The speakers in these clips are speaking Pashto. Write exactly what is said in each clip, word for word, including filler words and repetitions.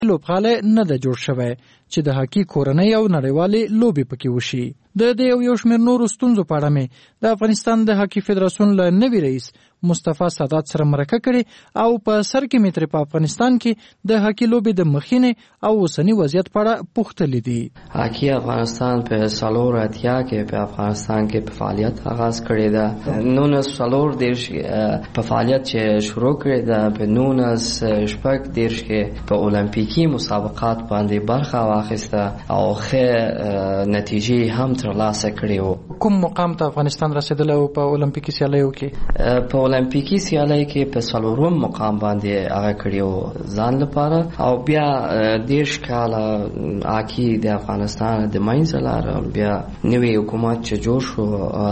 لوبغالی نه ده جوړ شوی چې د هاکي کورنۍ او نړیوالې لوبې پکې وشي. د دې یو یو شمېر نورو ستونزو په اړه مې د افغانستان د هاکي فدراسیون له نوي رئیس مصطفی سادات سره مرکه کړې او په سر کې مې ترې په افغانستان کې د هاکي لوبې د مخینې او اوسني وضعیت په اړه پوښتلې دي. هاکي افغانستان په څلور اتیا کې په افغانستان کې په فعالیت آغاز کړی ده. نولس څلور دېرش په فعالیت چې شروع کړی ده، په نولس شپږ دېرش کې په اولمپیکي مسابقات باندې برخه واخیسته او ښه نتیجې هم ترلاسه کړې وو. کوم مقام ته افغانستان رسېدلی و په اولمپیکي سیالیو کې؟ په اولمپیکي سیالۍ کې په څلورم مقام باندې هغه کړی و ځان لپاره. او بیا دېرش کاله هاکي د افغانستان د منځه لاړه، بیا نوی حکومت چې جوړ شو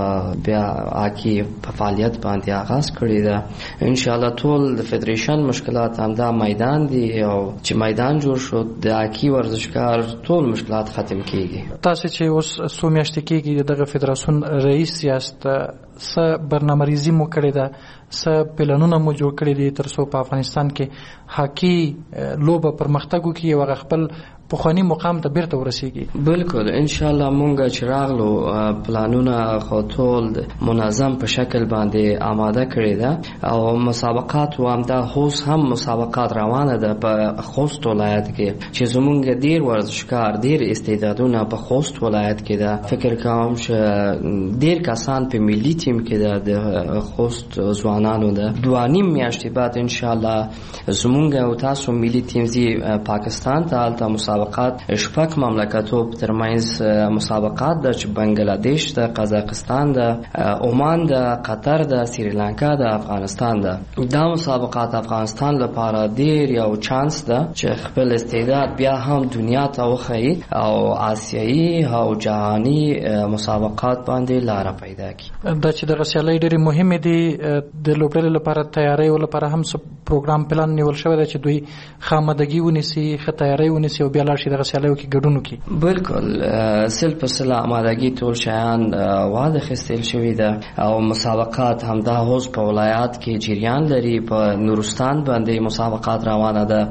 بیا هاکي په فعالیت باندې آغاز کړی ده. انشاءالله ټول د فدریشن مشکلات همدا میدان دي او چې میدان جوړ شو د هاکي ورزشکار ټول مشکلات ختم کیږي. تاسو چې اوس څو میاشتې کېږي دغه فدراسیون رئیس یاست، څه برنامه‌ریزي مو کړې ده، څه پلانونه مو جوړ کړي دي تر څو په افغانستان کې هاکي لوبه پرمختګ وکړي او خپل پخوانی مقام ته بیرته ورسیږي؟ بالکل ان شاء الله مونږ چې راغلو پلانونه خو ټول منظم په شکل باندې آماده کړی ده او مسابقات و هم دا خوست هم مسابقات روانه ده په خوست ولایت کې چې زمونږ ډیر ورزشکار ډیر استعدادونه په خوست ولایت کې ده. فکر کوم چې ډیر کسان په ملي ټیم کې ده د خوست ځوانانو ده. دوه نیم میاشتې بعد ان شاء الله زمونږ او تاسو ملي ټیم زی پاکستان ته الته مسابقات شپږ مملکتو ترمنځ مسابقات ده چې بنگلاديش ده، قزاقستان ده، عمان ده، قطر ده، سریلانکا ده، افغانستان ده. دا مسابقات افغانستان لپاره ډیر یو چانس ده چې خپل استعداد بیا هم دنیا ته وښيي او آسیایي او جهاني مسابقات باندې لار پیدا کړي. دا چې دغه سیالۍ ډېرې مهمې دي د لوبډلې لپاره تیاری لپاره هم څه پروګرام پلان نیول شوی دی چې دوی خامدګي ونیسي، ښه تیاری ونیسي او بیا لاړ شي دغه سیالیو کې ګډون وکړي. بالکل سل په سل آمادګي ټول شیان واده اخیستل شوي ده او مسابقات همدا اوس په ولایات کې جریان لري. په نورستان باندې مسابقات روانه ده.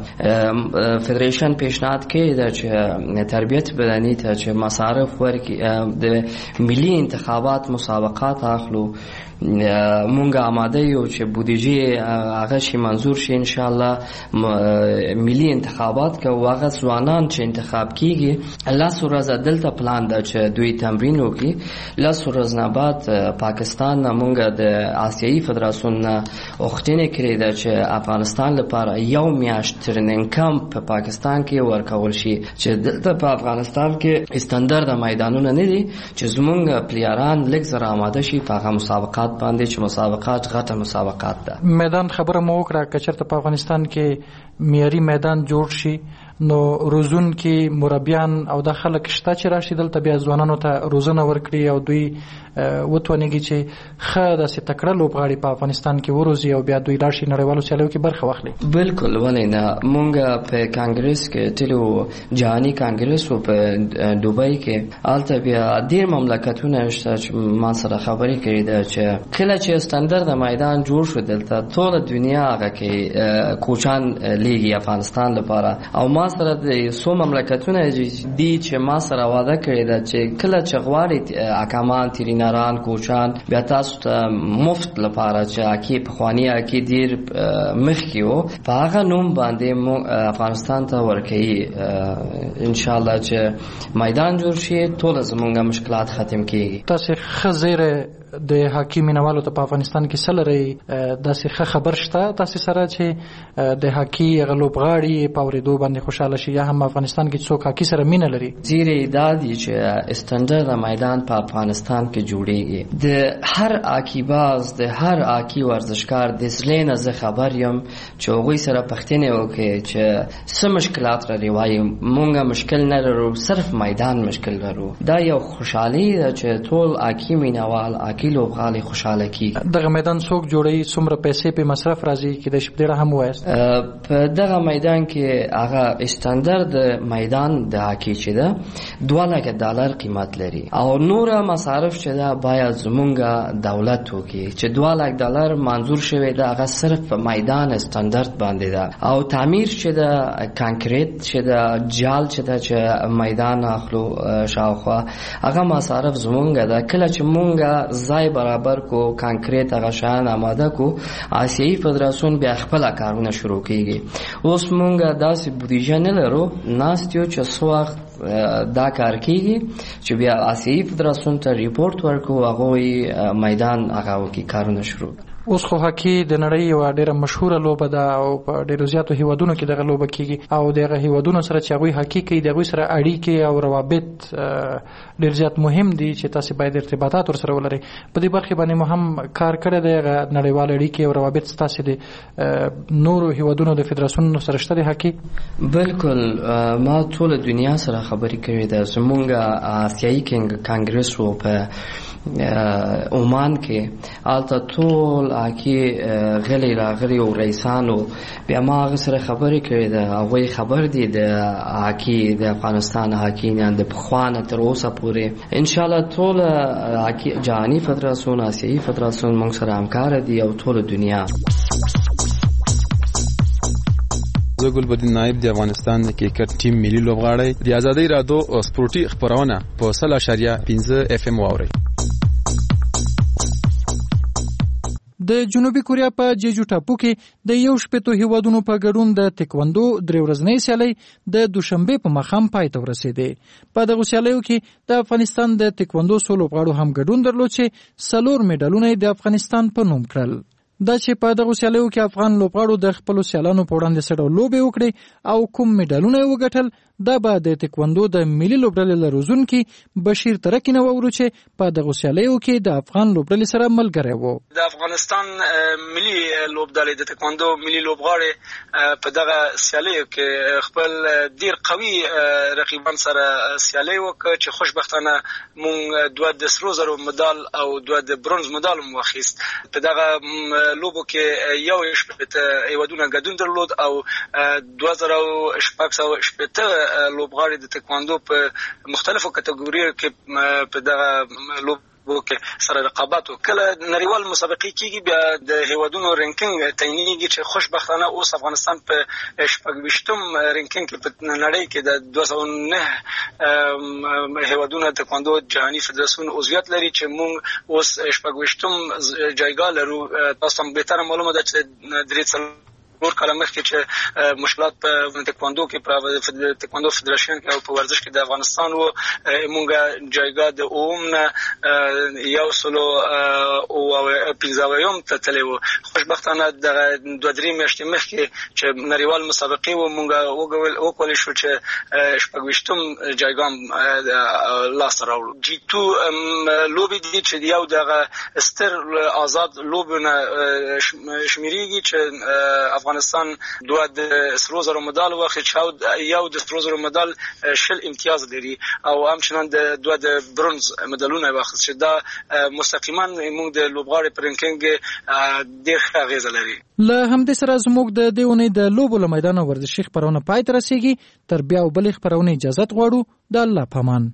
فدریشن پیشنهاد کوي چې تربیت بدني ته چې مصارف ورکړي د ملي انتخابات مسابقات اخلو. مونږ آماده یو چې بودیجه هغه شي منظور شي ان شاء الله ملي انتخابات که هغه ځوانان چې انتخاب کیږي الله سورز دلته پلان ده چې دوی تمرین وکړي. الله سورز نه بعد پاکستان مونږ د آسیایي فدراسیون وختینه کړی ده چې افغانستان لپاره یو میاشت ترنینګ کمپ په پاکستان کې ورکول شي چې دلته په افغانستان کې استاندارد میدانونه نه دي چې زمونږ پلیران لږ زر آماده شي په هغه مسابقات باندې چې مسابقات غټه مسابقات ده. میدان خبره مو وکړه که چېرته په افغانستان کې معیاري میدان جوړ شي نو روزون کې مربیان او د خلک شته چې راشي دلته بیا ځوانانو ته روزنه ورکړي او دوی وتوانېږي چې ښه داسې تکړه لوبغاړي په افغانستان کې وروزي او بیا دوی لاړ شي نړیوالو سیالیو کې برخه واخلي. بالکل ولې نه. مونږ په کانګرس کې تلو جهاني کانګرس و په دوبۍ کې هلته بیا ډېر مملکتونه شته چې ما سره خبرې کړې ده چې کله چې استاندارد میدان جوړ شو دلته ټوله دنیا هغه کې کوچان لیږي افغانستان لپاره او ما سره د څو مملکتونه دي چې ما سره وعده کړې ده چې کله چې غواړي حکامان ترینران کوچان بیا تاسو ته مفت لپاره چې اکی پخوانی اکی ډیر مخکې وو په هغه نوم باندې افغانستان ته ورکوي. ان شاء الله چې میدان جوړ شي ټول زموږ مشکلات ختم کیږي. تاسو ښه زیره د هاکي مینوالو ته په افغانستان کې څه لرئ؟ داسې ښه خبر شته تاسې سره چې د هاکي هغه لوبغاړي په اورېدو باندې خوشحاله شي یا هم افغانستان کې څوک هاکي سره مینه لري؟ زیرې دا دي چې استاندارد میدان په افغانستان کې جوړیږي. د هر هاکي باز د هر هاکي ورزشکار د زړه نه زه خبر یم چې هغوی سره پوښتنې وکړي چې څه مشکلات لري. وایي مونږ مشکل نه لرو، صرف میدان مشکل لرو. دا یو خوشحالي ده چې ټول هاکي مینوال هاکی لوبغاړي خوشاله کیږي. دغه میدان څوک جوړي، څومره پیسې په مصرف راځي کې د شپډه هم وایست؟ په دغه میدان کې هغه استاندارد میدان د هاکی چې ده دوه لکه ډالر قیمت لري او نور مصارف چې ده باید زمونږ دولت وکړي چې دوه لکه ډالر منظور شوی ده هغه صرف په میدان استاندارد باندې ده او تعمیر چې ده کانکریټ چې ده جال چې ده چې میدان اخلو شاوخوا هغه مصارف زمونږ ده. کله چې مونږ ځای برابر کو کانکریټ هغه شان آماده کو آسیایي فدراسیون بیا خپل کارونه شروع کیږي. اوس مونږ داسې بودیجه نه لرو ناستیو چې څو وخت دا کار کیږي چې بیا آسیایي فدراسیون ته ریپورت ورکو هغه میدان هغه کی کارونه شروع. اوس خو هاکی د نړۍ یو ډیره مشهوره لوبه ده او په ډیرو زیاتو هیوادونو کې دغه لوبه کیږي او دغه هیوادونو سره چې هغوی هاکی کوي دغه سره اړیکې او روابط ډیر زیات مهم دي چې تاسو باید ارتباطات ورسره ولرئ. په دې برخه باندې مهم کار کړی دی نړیوال اړیکې او روابط تاسو د نورو هیوادونو د فدراسیون سره شته د هاکی؟ بالکل ما ټول دنیا سره خبرې کړې ده. زمونږ آسیایي کانګرس وو په عمان کې البته ټول هاکی غلی راغلی او رئیسانو بیا ما هغه سره خبرې کړې ده. هغوی خبر دي د هاکی د افغانستان هاکی نه د پخوانه تر اوسه پورې انشاءالله ټول هاکی جهاني فدراسیون آسیایي فدراسیون موږ سره همکار دي او ټول دنیا. زه ګلبدین نایب د افغانستان د کرکټ ټیم ملي لوبغاړی د ازادۍ رادیو سپورتي خبرونه په سل اشاریه پنځه اف ام واورئ. د جنوبي کوریا په جېجو ټاپو کې د یو شپېتو هیوادونو په ګډون د تکواندو درې ورځنۍ سیالۍ د دوشنبې په ماښام پای ته ورسېدې. په دغو سیالیو کې د افغانستان د تکواندو څو لوبغاړو هم ګډون درلود چې څلور میډالونه د افغانستان په نوم کړل. دا چې په دغو سیالیو کې افغان لوبغاړو د خپلو سیالانو په وړاندې څه ډول لوبې وکړې او کوم میډالونه یې وګټل دا به د تکواندو د ملي لوبډلې له روزونکي بشیر ترکي نه واورو چې په دغو سیالیو کې د افغان لوبډلې سره ملګری و. د افغانستان ملي لوبډلې د تکواندو ملي لوبغاړي په دغه سیالیو کې خپل ډیر قوي رقیبان سره سیالي وکړه چې خوشبختانه مونږ دوه د سرو زرو مډال او دوه د برونز مډال مو واخیست. په دغه لوبو کې یو شپږ هیوادونه ګډون درلود او دوه زره شپږ سوه شپږ لوبغاړي د تکواندو په مختلفو کټګوریو کې په دغه لوبو کې سره رقابت وکړه. نړیوال مسابقې کېږي بیا د هیوادونو رینکینګ تعینېږي چې خوشبختانه اوس افغانستان په شپږ ویشتم رینکینګ کې په نړۍ کې د دوه سوه نه هیوادونو تکواندو جهاني فدراسیون عضویت لري چې موږ اوس شپږ ویشتم جایګاه لرو. تاسو هم بهتره معلومه ده چې درې څلور نور کاله مخکې چې مشکلات په تکواندو کې په تکواندو فدراسیون کې او په ورزش کې د افغانستان وو مونږه جایګاه د اوم نه یو سلو او پنځه اویایم ته تللی وو. خوشبختانه دغه دوه درې میاشتې مخکې چې نړیوال مسابقې وو مونږ وکولی شو چې شپږ ویشتم جایګاه لاسته راوړو. جي تو لوبې دي چې یو دغه ستر آزاد لوبونه شمیرېږي چې افغانستان دوه د سرو زرو مډال واخیست، یو د سرو زرو مډال شل امتیاز لري او همچنان د دوه د برونز مډالونه واخیست چې دا مستقیما موږ د لوبغاړي په رینکینګ ډېر ښه اغیزه لري. له همدې سره زموږ د دې اونۍ د لوبو له میدانه ورزشي خپرونه پای ته رسیږي. تر بیا او بلې خپرونې اجازت غواړو. د الله په امان.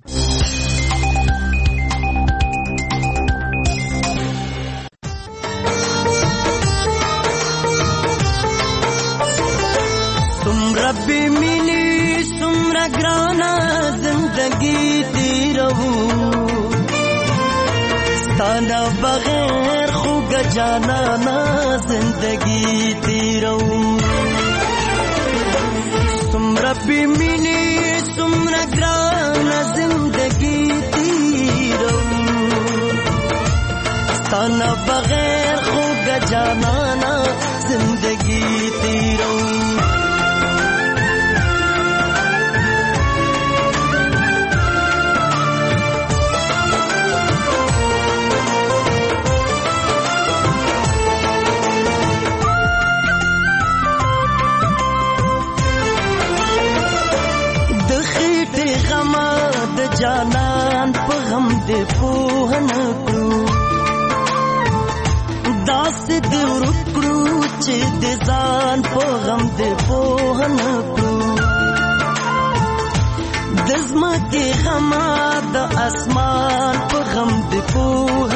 ربی مینی سمرا گرانا زندگی تیرو ستانا بغیر خوگ جانانا زندگی تیرو سم ربی مینی سمرا گرانا زندگی تیرو ستانا بغیر خوگ جانانا زندگی تیرو جانان په غم دې پوهن کو داسې د ورکړو چې د ځان په غم د پوه نه کړو د ځمکې غمه د اسمان په غم د پوه